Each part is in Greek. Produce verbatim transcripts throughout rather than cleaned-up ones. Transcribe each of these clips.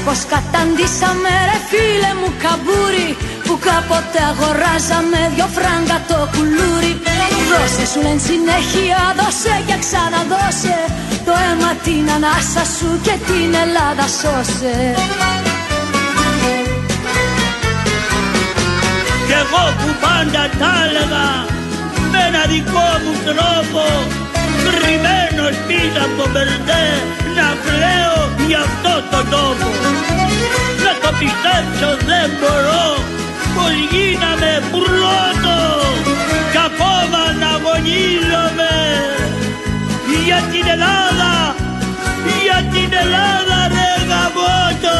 πως καταντήσαμε ρε φίλε μου καμπούρι, που κάποτε αγοράζαμε δυο φράγκα το κουλούρι. Δώσε σου λένε συνέχεια, δώσε και ξαναδώσε, το αίμα την ανάσα σου και την Ελλάδα σώσε. Κι εγώ που πάντα τα έλεγα με ένα δικό μου τρόπο, κρυμμένος πίσω από το μπερδέ, να κλαίω για αυτό το τόπο. Να το πιστέψω δεν μπορώ, πως γίναμε πρώτο, κι ακόμα να αγωνίζομαι για την Ελλάδα, για την Ελλάδα ρε γαμώτο.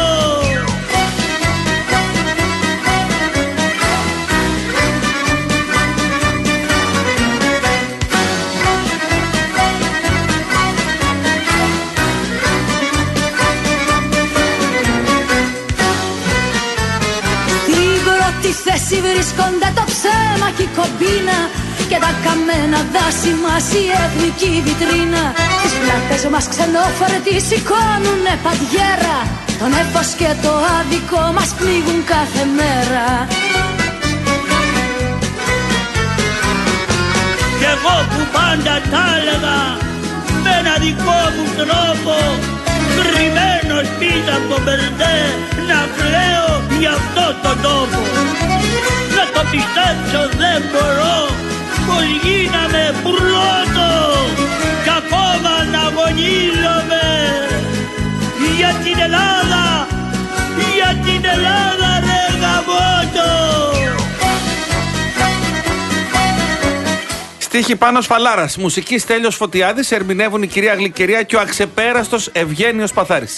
Στη θέση βρίσκονται το ψέμα και η κομπίνα και τα καμένα δάση μας η εθνική βιτρίνα. Τις πλάτες μας ξενόφοροι τις σηκώνουνε παντιέρα, το νέφος και το άδικο μας πνίγουν κάθε μέρα. Κι εγώ που πάντα τα έλεγα με ένα δικό μου τρόπο, κρυμμένος πίσω από το μπερδέ, να κλαίω για αυτό το τόπο. Να το πιστέψω δεν μπορώ, πως γίναμε πρώτο, κι ακόμα να αγωνίζομαι για την Ελλάδα, για την Ελλάδα ρε γαμώτο. Στίχη Πάνος Φαλάρας, μουσική Στέλιος Φωτιάδης, ερμηνεύουν η κυρία Γλυκερία και ο αξεπέραστος Ευγένιος Παθάρης.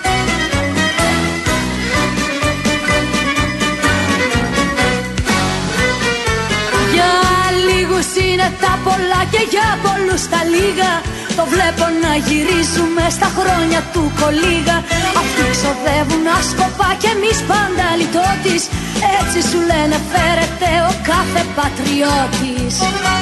Για λίγους είναι τα πολλά και για πολλούς τα λίγα, το βλέπω να γυρίζουμε στα χρόνια του κολίγα. Αυτοί ξοδεύουν άσκοπα και εμείς πάντα λιτότης, έτσι σου λένε φέρεται ο κάθε πατριώτης.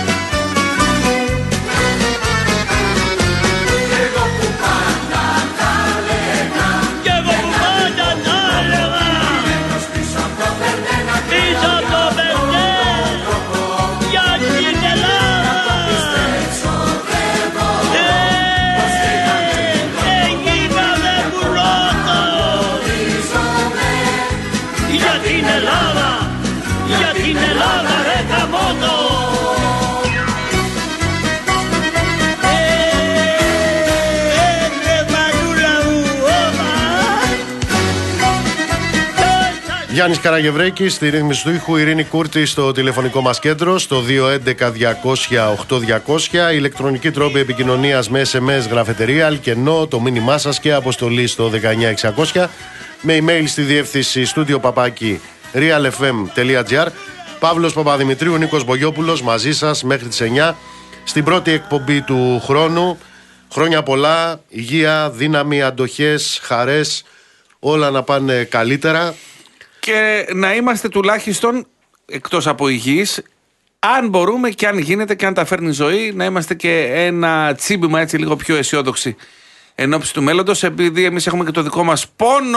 Γιάννης Καραγευρέκης στη ρύθμιση του ήχου, Ειρήνη Κούρτη στο τηλεφωνικό μας κέντρο στο δύο έντεκα διακόσια οκτώ διακόσια, ηλεκτρονική τρόπη επικοινωνίας με ες εμ ες, γραφετερία, αλκενό, το μήνυμά σας και αποστολή στο δεκαεννιά εξακόσια, με email στη διεύθυνση στούντιο παπάκι realfm.gr. Παύλος Παπαδημητρίου, Νίκος Μπογιόπουλος μαζί σας μέχρι τις εννιά στην πρώτη εκπομπή του χρόνου. Χρόνια πολλά, υγεία, δύναμη, αντοχές, χαρές, όλα να πάνε καλύτερα. Και να είμαστε τουλάχιστον, εκτός από υγιείς, αν μπορούμε και αν γίνεται και αν τα φέρνει η ζωή, να είμαστε και ένα τσίμπημα έτσι λίγο πιο αισιόδοξοι εν ώψη του μέλλοντος, επειδή εμείς έχουμε και το δικό μας πόνο.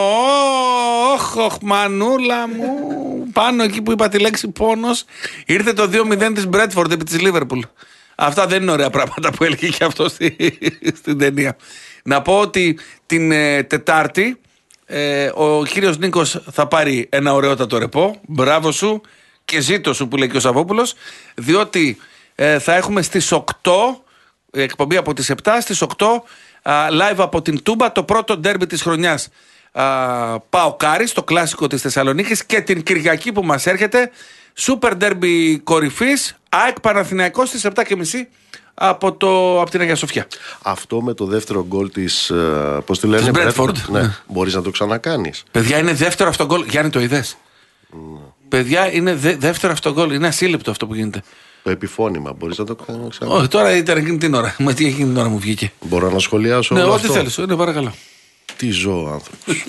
Όχ, όχ, μανούλα μου. Πάνω εκεί που είπα τη λέξη πόνος, ήρθε το δύο μηδέν της Μπρέτφορντ επί της Λίβερπουλ. Αυτά δεν είναι ωραία πράγματα που έλεγε και αυτό στη, στην ταινία. Να πω ότι την ε, Τετάρτη ε, ο κύριος Νίκος θα πάρει ένα ωραιότατο ρεπό. Μπράβο σου και ζήτω σου που λέει και ο Σαββόπουλος, διότι ε, θα έχουμε στις οκτώ, εκπομπή από τις επτά, στις οκτώ live από την Τούμπα, το πρώτο ντέρμπι της χρονιάς. ΠΑΟΚ-Άρης, το κλάσικο της Θεσσαλονίκης, και την Κυριακή που μας έρχεται Σούπερ ντέρμπι κορυφής, ΑΕΚ Παναθηναϊκός στις επτά και μισή από, το, από την Αγία Σοφιά. Αυτό με το δεύτερο γκολ της, πώς τη λένε, της Μπρέτφορντ. Ναι, ναι. Μπορείς να το ξανακάνεις. Παιδιά, είναι δεύτερο αυτό γκολ. Γιάννη, το είδες? Mm. Παιδιά, είναι δε, δεύτερο αυτό γκολ. Είναι ασύλληπτο αυτό που γίνεται. Το επιφώνημα, μπορείς να το ξανακάνεις? Όχι, τώρα ήταν εκείνη την ώρα. Μα τι εκείνη την ώρα μου βγήκε. Μπορώ να σχολιάσω? Ναι, ό,τι αυτό? θέλεις. Ναι, παρακαλώ. Τι ζω άνθρωπος.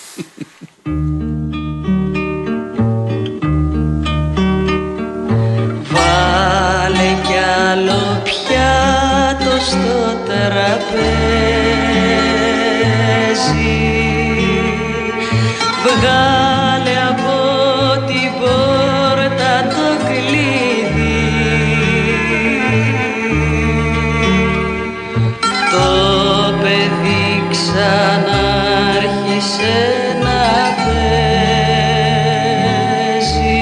Βάλε κι άλλο πιάτο στο τραπέζι, βγάλε από την πόρτα το κλειδί. Το παιδί ξανάρχισε να παίζει,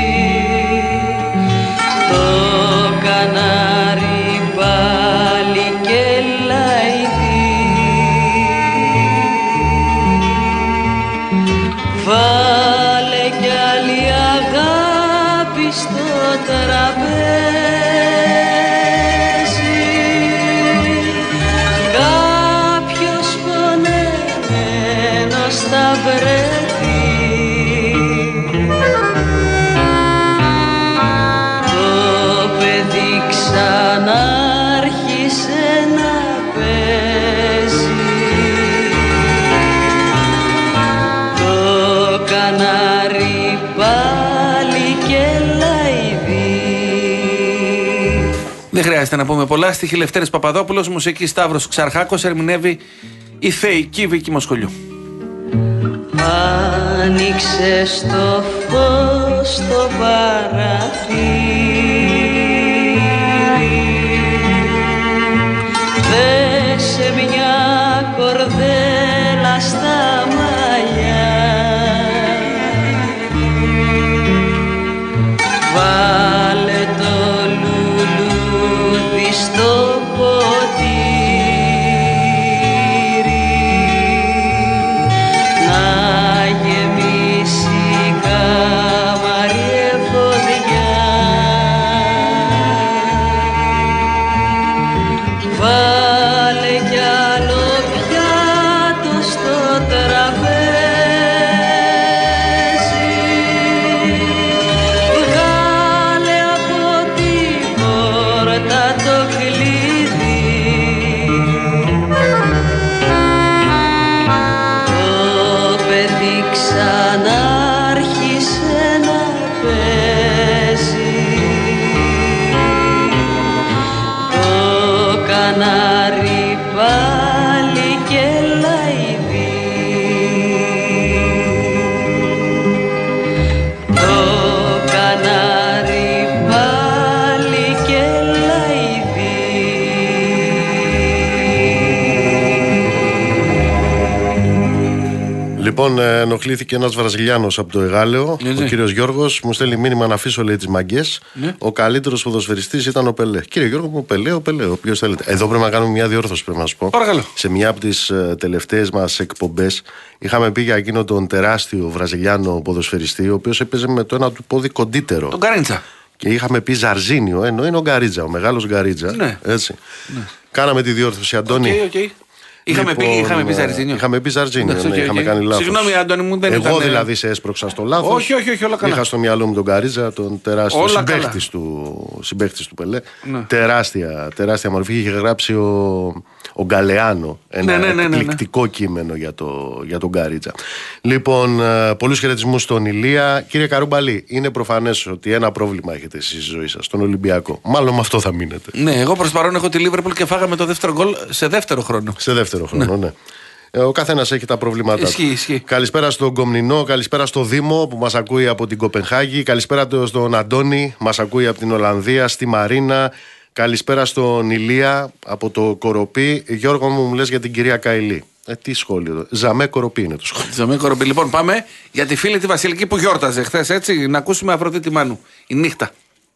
το κανάρι πάλι και λαϊδί. Βάλε κι άλλη αγάπη στο τραπέζι, κάποιος πονεμένος θα βρεθεί. Το παιδί ξανάρχισε να παίζει, το κανάρι πάλι και λαϊδί. Δεν χρειάζεται να πούμε πολλά. Στίχη Λευτέρης Παπαδόπουλος, μουσική Σταύρος Ξαρχάκος, ερμηνεύει η θεϊκή Βίκη Μοσχολιού. Άνοιξε στο φως το παραθύρι, δέσε μια κορδέλα στα μαλλιά, βάλε το λουλούδι στο ποτήρι, να γεμίσει η κάμαρη εφοδιά. Βάλε κι άλλο πιάτο στο τραπέζι, βγάλε από την πόρτα το κλειδί. Το παιδί ξανάρχισε να παίζει, το κανάρι πάλι και λαϊδί. Το κανάρι πάλι και λαϊδί. Λοιπόν, ε, ενοχλήθηκε ένας Βραζιλιάνος από το Εγάλεο, Ναι, ναι. ο κύριος Γιώργος. Μου στέλνει μήνυμα να αφήσω, λέει, τις μαγκές. Ναι. Ο καλύτερος ποδοσφαιριστής ήταν ο Πελέ. Κύριε Γιώργο, μου Πελέ, ο Πελέ, ο οποίος θέλετε. Εδώ πρέπει να κάνουμε μια διόρθωση, πρέπει να σου πω. Παρακαλώ. Σε μια από τις ε, τελευταίες μας εκπομπές είχαμε πει για εκείνο τον τεράστιο Βραζιλιάνο ποδοσφαιριστή, ο οποίος έπαιζε με το ένα του πόδι κοντύτερο. Τον Καρίντσα. Και είχαμε πει Ζαρζίνιο, ενώ είναι ο Γκαρίτζα, ο μεγάλος Γκαρίτζα. Ναι. Έτσι. Κάναμε τη διόρθωση, Αντώνη. Οκ, οκ. Είχαμε πει, Λοιπόν, είχαμε πει Ζαρζίνιο. Είχαμε πει Ζαρζίνιο, Εντάξει, ναι, οκ, είχαμε οκ. κάνει λάθος. Συγγνώμη, Άντωνη μου, δεν Εγώ ήταν. δηλαδή σε έσπρωξα στο λάθος. Όχι, όχι, όχι, όλα καλά. Είχα στο μυαλό μου τον Καρίτζα, τον τεράστιο Όλα συμπαίχτης του, συμπαίχτης του Πελέ. Ναι. Τεράστια, τεράστια μορφή. Είχε γράψει ο, ο Γκαλεάνο ένα Ναι, ναι, ναι, ναι, ναι. εκπληκτικό κείμενο για, το, για τον Καρίτζα. Λοιπόν, ε, πολλούς χαιρετισμούς στον Ηλία. Κύριε Καρούμπαλη, είναι προφανές ότι ένα πρόβλημα έχετε εσείς στη ζωή σας, στον Ολυμπιακό. Μάλλον με αυτό θα μείνετε. Ναι, εγώ προς παρόν έχω τη Λίβερπουλ και φάγαμε το δεύτερο γκολ σε δεύτερο χρόνο. Σε δεύτερο χρόνο, ναι. Ε, Ο καθένας έχει τα προβλήματά του. Ισχύει, ισχύει. Καλησπέρα στον Κομνηνό, καλησπέρα στο Δήμο που μας ακούει από την Κοπενχάγη. Καλησπέρα στον Αντώνη, μας ακούει από την Ολλανδία, στη Μαρίνα. Καλησπέρα στον Ηλία από το Κοροπή. Γιώργο μου, μου λες για την κυρία Καηλή. Ε, τι σχόλιο. Ζαμέ Κοροπή είναι το σχόλιο. Ζαμί Κοροπή. Λοιπόν, πάμε για τη φίλη τη Βασιλική που γιόρταζε χθες, έτσι. Να ακούσουμε Αφροδίτη Μάνου. Η νύχτα.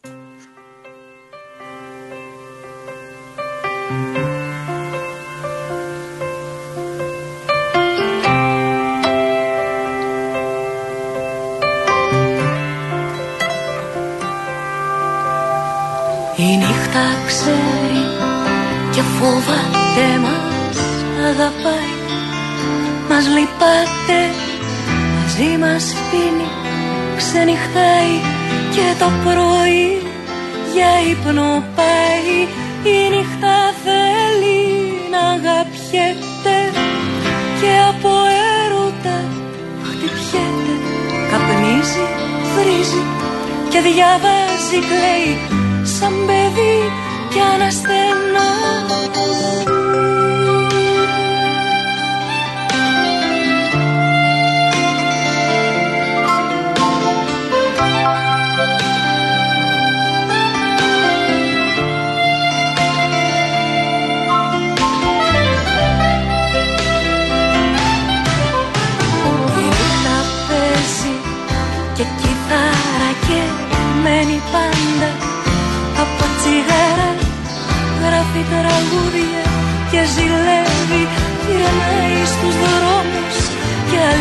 Η νύχτα ξέρει και φοβάται μας αγαπάει, μας λυπάται, μαζί μας πίνει, ξενυχτάει και το πρωί για ύπνο πάει. Η νύχτα θέλει να αγαπιέται και από έρωτα χτυπιέται, καπνίζει, βρίζει και διαβάζει, κλαίει σαν παιδί κι αναστενάζει.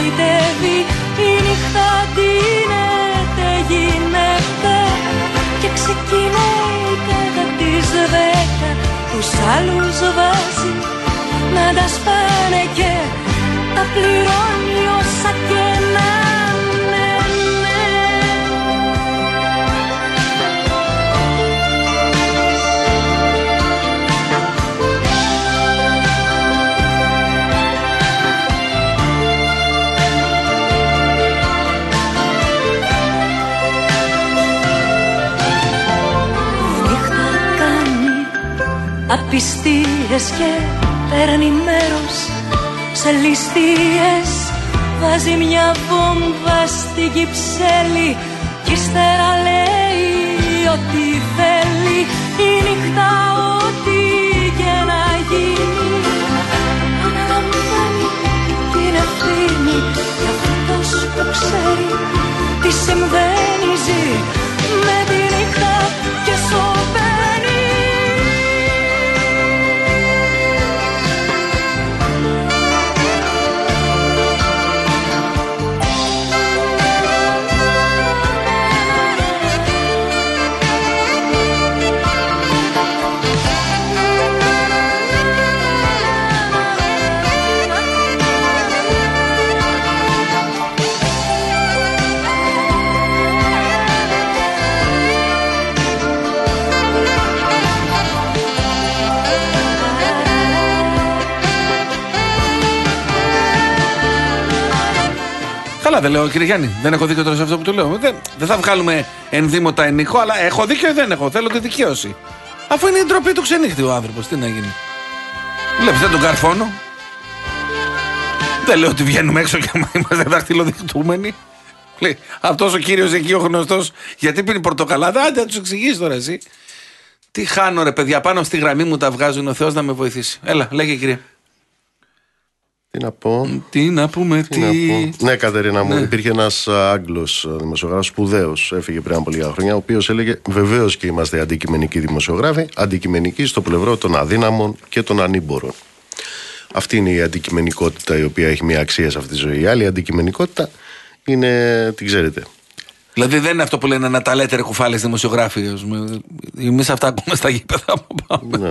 κοροϊδεύει. Η νύχτα δίνεται, γίνεται και ξεκινάει κατά τις δέκα. Τους άλλους βάζει να τα σπάνε και τα πληρώνει όσα και να είναι, ναι. Η νύχτα κάνει απιστίες και παίρνει μέρος σε ληστείες. Βάζει μια βόμβα στην Κυψέλη κι ύστερα λέει ό,τι θέλει. Η νύχτα ό,τι και να γίνει αναλαμβάνει την ευθύνη για αυτός που ξέρει τι συμβαίνει. Ζει με τη νύχτα και σωπαίνει. Καλά, δεν λέω, κύριε Γιάννη. Δεν έχω δίκιο τώρα σε αυτό που του λέω. Δεν, δεν θα βγάλουμε ενδύμωτα ενίχο, αλλά έχω δίκιο ή δεν έχω. Θέλω τη δικαίωση. Αφού είναι η ντροπή του ξενύχτη ο άνθρωπος, τι να γίνει. Βλέπεις, δεν τον καρφώνω. Δεν λέω ότι βγαίνουμε έξω και είμαστε δαχτυλοδεικτούμενοι. Λέει, αυτός ο κύριος εκεί ο γνωστός, γιατί πίνει πορτοκαλάδα. Άντε, να τους εξηγήσεις τώρα εσύ. Τι χάνω, ρε παιδιά, πάνω στη γραμμή μου τα βγάζουν. Ο Θεός να με βοηθήσει. Έλα, λέγε, κύριε. Τι να πω. Τι να πούμε, τι. τι... Να πω. Ναι, Κατερίνα μου, Ναι. υπήρχε ένας Άγγλος δημοσιογράφος σπουδαίος, έφυγε πριν από λίγα χρόνια, ο οποίος έλεγε: βεβαίως και είμαστε αντικειμενικοί δημοσιογράφοι, αντικειμενικοί στο πλευρό των αδύναμων και των ανήμπορων. Αυτή είναι η αντικειμενικότητα η οποία έχει μια αξία σε αυτή τη ζωή. Η άλλη αντικειμενικότητα είναι, την ξέρετε. Δηλαδή δεν είναι αυτό που λένε να τα λέτε ρε κουφάλες δημοσιογράφοι. Εμείς αυτά ακούμε στα γήπεδα. Ναι.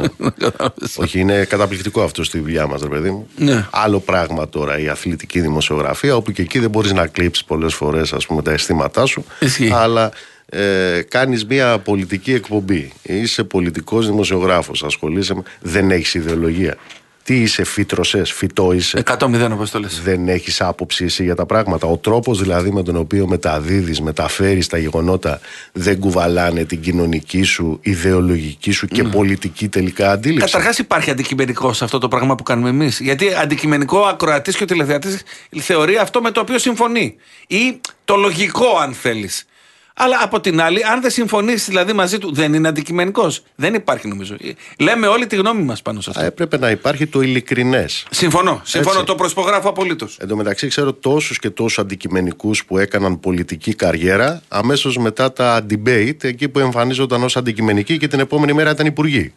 Όχι, είναι καταπληκτικό αυτό στη δουλειά μας, ρε παιδί μου. Ναι. Άλλο πράγμα τώρα η αθλητική δημοσιογραφία, όπου και εκεί δεν μπορείς να κλείψεις πολλές φορές, ας πούμε, τα αισθήματά σου. Ισχύει. Αλλά ε, κάνεις μια πολιτική εκπομπή. Είσαι πολιτικός δημοσιογράφος, ασχολείσαι με... Δεν έχεις ιδεολογία. Τι είσαι, φύτρωσες, φυτό είσαι. εκατό μηδέν όπως το λες. Δεν έχεις άποψη εσύ για τα πράγματα. Ο τρόπος δηλαδή με τον οποίο μεταδίδεις, μεταφέρεις τα γεγονότα δεν κουβαλάνε την κοινωνική σου, ιδεολογική σου και mm. πολιτική τελικά αντίληψη. Καταρχάς υπάρχει αντικειμενικό σε αυτό το πράγμα που κάνουμε εμείς. Γιατί αντικειμενικό ο ακροατής και ο τηλεθεατής θεωρεί αυτό με το οποίο συμφωνεί. Ή το λογικό αν θέλεις. Αλλά από την άλλη, αν δεν συμφωνήσει δηλαδή μαζί του, δεν είναι αντικειμενικός. Δεν υπάρχει νομίζω. Λέμε όλη τη γνώμη μας πάνω σε αυτό. Α, έπρεπε να υπάρχει το ειλικρινές. Συμφωνώ. Συμφωνώ, Έτσι. το προσπογράφω απολύτως. Εν τω μεταξύ, ξέρω τόσους και τόσους αντικειμενικούς που έκαναν πολιτική καριέρα αμέσως μετά τα debate, εκεί που εμφανίζονταν ως αντικειμενικοί και την επόμενη μέρα ήταν υπουργοί.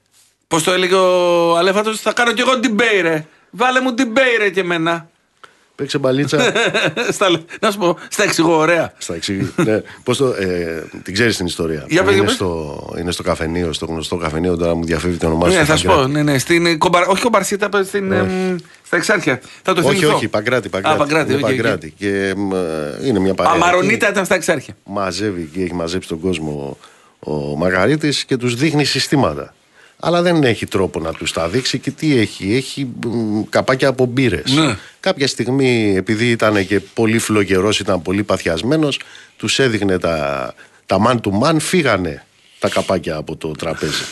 Πώς το έλεγε ο Αλέφαντος, θα κάνω κι εγώ debate, ρε. Βάλε μου debate, ρε, και εμένα. Παίξε μπαλίτσα. στα, να σου πω, στα εξηγώ ωραία. Στα εξηγεί. Ναι. Πώς το, ε, την ξέρεις την ιστορία. Για πες, είναι, για στο, είναι στο καφενείο, στο γνωστό καφενείο, τώρα μου διαφεύγει το όνομά σου. Ναι, θα σου πω. Ναι, ναι, στην, κομπαρ, όχι κομπαρσίτα, στην, ε, στα Εξάρχεια. Θα το όχι, θυμηθώ. όχι, Παγκράτη. Παγκράτη, Α, Παγκράτη, είναι okay, Παγκράτη. Okay. Και ε, είναι μια παρέα. Αμαρονίτα ήταν στα Εξάρχεια. Μαζεύει και έχει μαζέψει τον κόσμο ο Μαργαρίτης και τους δείχνει συστήματα. Αλλά δεν έχει τρόπο να τους τα δείξει και τι έχει, έχει μ, καπάκια από μπύρες. Ναι. Κάποια στιγμή, επειδή ήταν και πολύ φλογερός, ήταν πολύ παθιασμένος, τους έδειχνε τα, τα man to man, φύγανε τα καπάκια από το τραπέζι.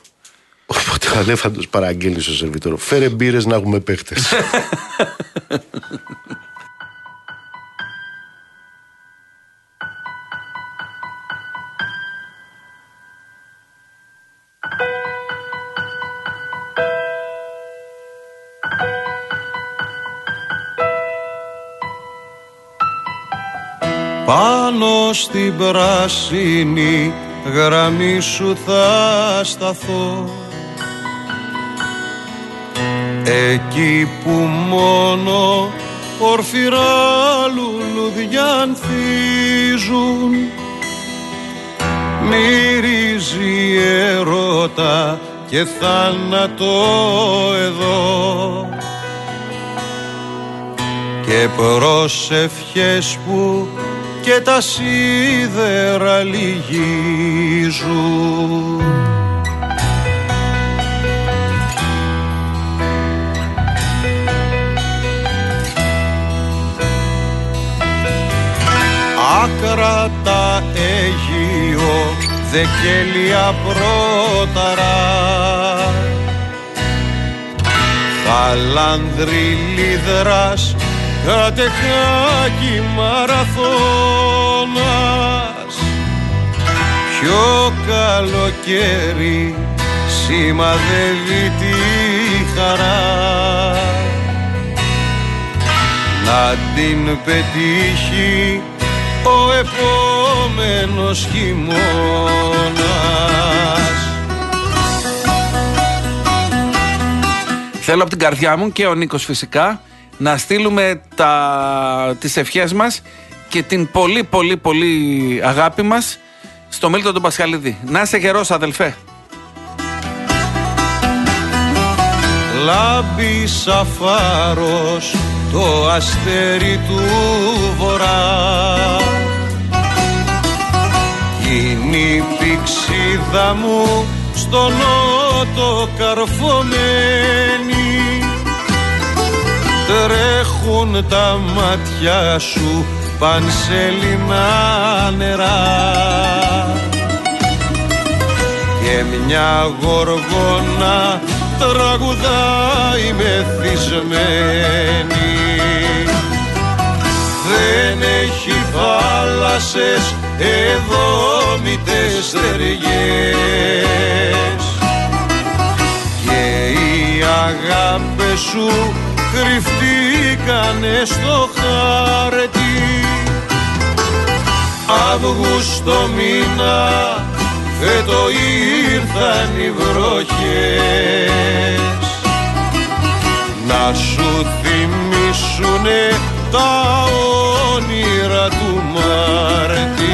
Οπότε ο Αλέφαντος παραγγέλνει στο σερβιτόρο: φέρε μπύρες να έχουμε παίχτες. Πάνω στην πράσινη γραμμή σου θα σταθώ, εκεί που μόνο ορφυρά λουλούδια ανθίζουν, μυρίζει έρωτα και θάνατο εδώ, και προσευχές που και τα σίδερα λυγίζουν. Άκρατα Αίγυο, Δεκέλια Πρόταρα, Χαλάνδρη Λίδρας, Κατεχάκη Μαραθώνας. Ποιο καλοκαίρι σημαδεύει τη χαρά να την πετύχει ο επόμενος χειμώνας. Θέλω από την καρδιά μου και ο Νίκος φυσικά να στείλουμε τα, τις ευχές μας και την πολύ πολύ πολύ αγάπη μας στο Μίλτο τον Πασχαλίδη. Να είσαι γερός αδελφέ. Λάμπει σαν φάρος το αστέρι του βορρά, είναι η πηξίδα μου στο νότο καρφωμένη, τρέχουν τα μάτια σου πανσελινά νερά, και μια γοργόνα τραγουδάει μεθυσμένη. Δεν έχει θάλασσες εδώ μητές στεριές, και οι αγάπες σου κρυφτήκανε στο χάρτη. Αύγουστο μήνα φέτο ήρθαν οι βροχές να σου θυμίσουνε τα όνειρα του Μάρτη.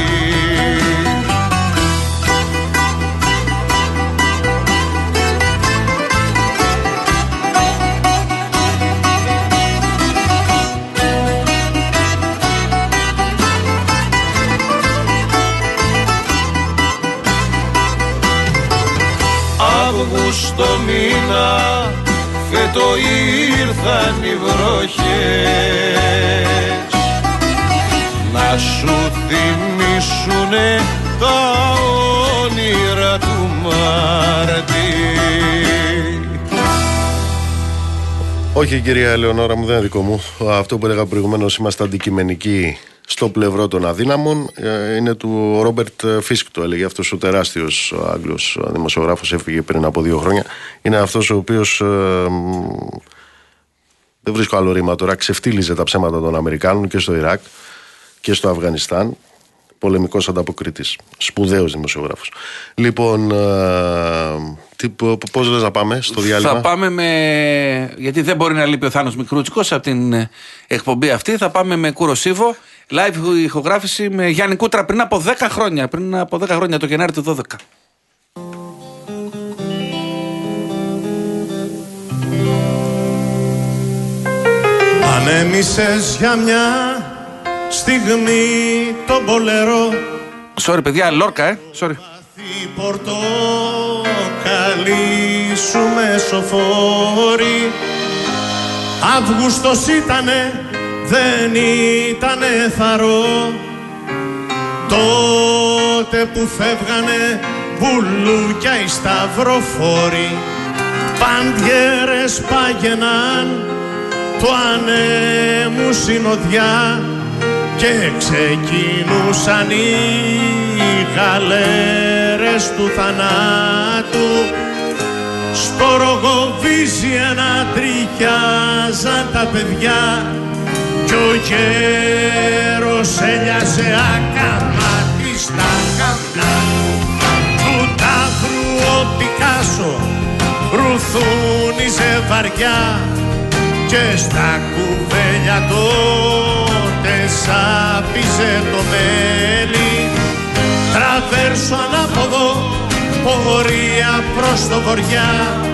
Αύγουστο μήνα φέτο ήρθαν οι βροχές να σου θυμίσουνε τα όνειρα του Μάρτη. Όχι κυρία Ελεονόρα μου, δεν είναι δικό μου. Αυτό που έλεγα προηγουμένως, είμαστε αντικειμενικοί στο πλευρό των αδύναμων, είναι του Ρόμπερτ Φίσκ, το έλεγε αυτός ο τεράστιος Άγγλος δημοσιογράφος, έφυγε πριν από δύο χρόνια. Είναι αυτός ο οποίος ε, δεν βρίσκω άλλο ρήμα τώρα, ξεφτύλιζε τα ψέματα των Αμερικάνων και στο Ιράκ και στο Αφγανιστάν. Πολεμικός ανταποκρίτης, σπουδαίος δημοσιογράφος. Λοιπόν, ε, τι, πώς λες να πάμε στο διάλειμμα? Θα πάμε με, γιατί δεν μπορεί να λείπει ο Θάνος Μικρούτσικος από την εκπομπή αυτή, θα πάμε με Κουροσίβο, live ηχογράφηση με Γιάννη Κούτρα πριν από δέκα χρόνια, πριν από δέκα χρόνια, το Γενάρη του δώδεκα. Ανέμισες για μια στιγμή το μπολερό. Sorry παιδιά, Λόρκα, ε, sorry. Πορτοκαλί σου μεσοφόρη. Αύγουστος ήτανε, δεν ήτανε θαρό. Τότε που φεύγανε μπουλούκια οι σταυροφόροι, παντιέρες πάγαιναν του ανέμου συνοδιά και ξεκινούσαν οι γαλέρες του θανάτου. Στο Ρογοβίζια να τριχιάζαν τα παιδιά κι ο γέρος έλιασε ακαμάτι στα καπνά του τάφρου ο Πικάσο ρουθούνιζε βαριά κι και στα κουβέλια τότε σάπιζε το μέλι. Τραβέρσω ανάποδο πορεία προς το βοριά,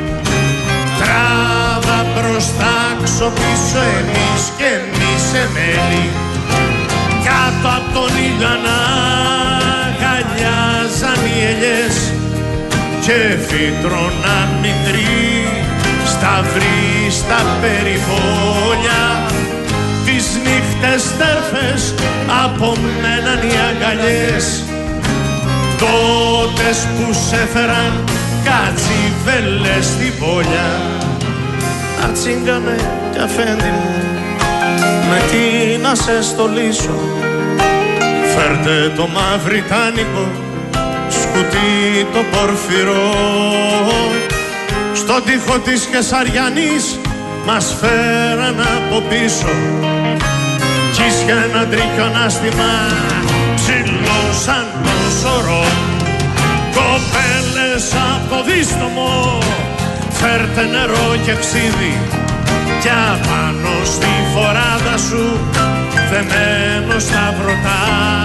τράβα μπροστά ξοπίσω εμείς και εμείς εμέλη. Κάτω απ' τον ήλιο αναγκαλιάζαν οι ελιές και φύτρωναν μικροί σταυροί στα περιβόλια. Τις νύχτες τέρφες απομέναν οι αγκαλιές, τότες που σε φέραν κατσιβέλες στην πόλια. Ατσίγκανε κι αφέντη μου, με τι να σε στολίσω, φέρτε το μαυριτάνικο σκουτί το πορφυρό. Στον τοίχο της Κεσαριανής μας φέραν από πίσω κι ίσια ένα τρίκιο ανάστημα ψηλό σαν το σωρό. Κοπέλες από το δίστομο, φέρτε νερό και ξύδι κι απάνω στη φοράδα σου δεμένο στα βρωτά.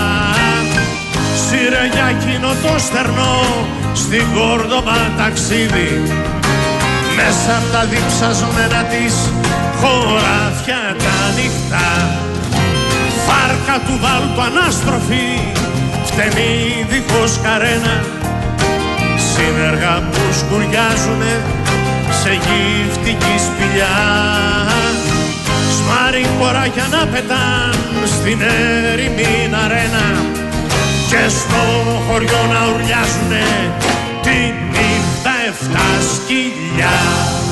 Σύρε για εκείνο το στερνό στην Κόρδοβα ταξίδι, μέσα απ' τα διψασμένα της χωράφια τα ανοιχτά. Φάρκα του βάλτου ανάστροφη, φτενή δίχως καρένα, σύνεργα που σκουριάζουνε σε γυφτική σπηλιά. Σμαρικοράκια να πετάν στην έρημη αρένα και στο χωριό να ουρλιάζουνε τη νύχτα εφτά σκυλιά.